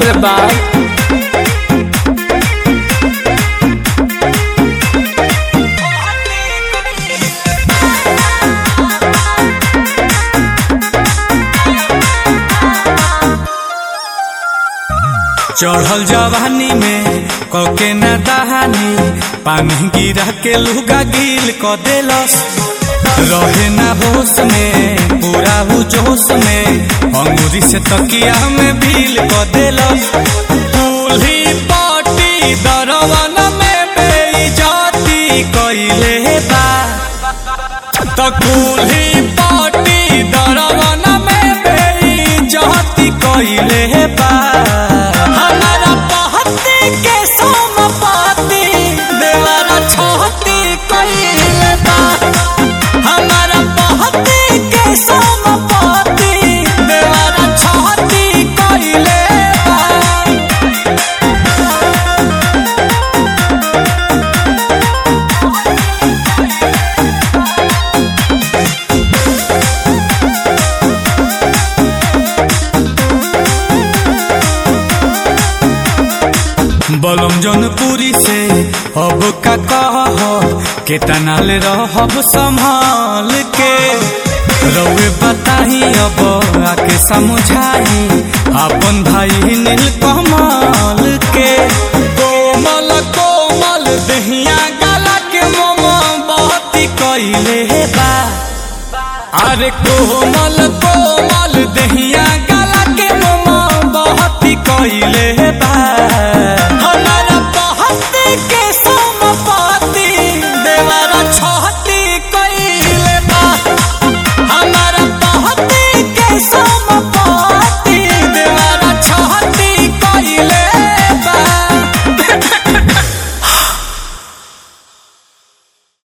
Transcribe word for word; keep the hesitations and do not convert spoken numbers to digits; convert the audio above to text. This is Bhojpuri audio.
रे बाप। चढ़ल जवानी में कके ना दहानी, पानी गिरा के लुगा गिल क देलस। रहे ना होश में पूरा हु जोश में, अंगूरी से तकिया में भील क देलस। दूल्ही पाटी दरवन में बेइज्जती कइले बा, त दूल्ही पाटी दरवन में बेइज्जती कइले बा। हमारा पहती के सोमपति देवरा छहती कइले बा, हमारा पहती के सोमपति देवरा छहती कइले बा। बलम जौनपुरी से अब का कह के तनाल रहब संभाल के, रउए बताही अब आके समझाही अपन भाई नील कमल के। कोमल कोमल दहिया गला के मोमबत्ती कइले बा, अरे कोमल कोमल दहिया गला के मोमबत्ती कइले बा। हमारा पहती के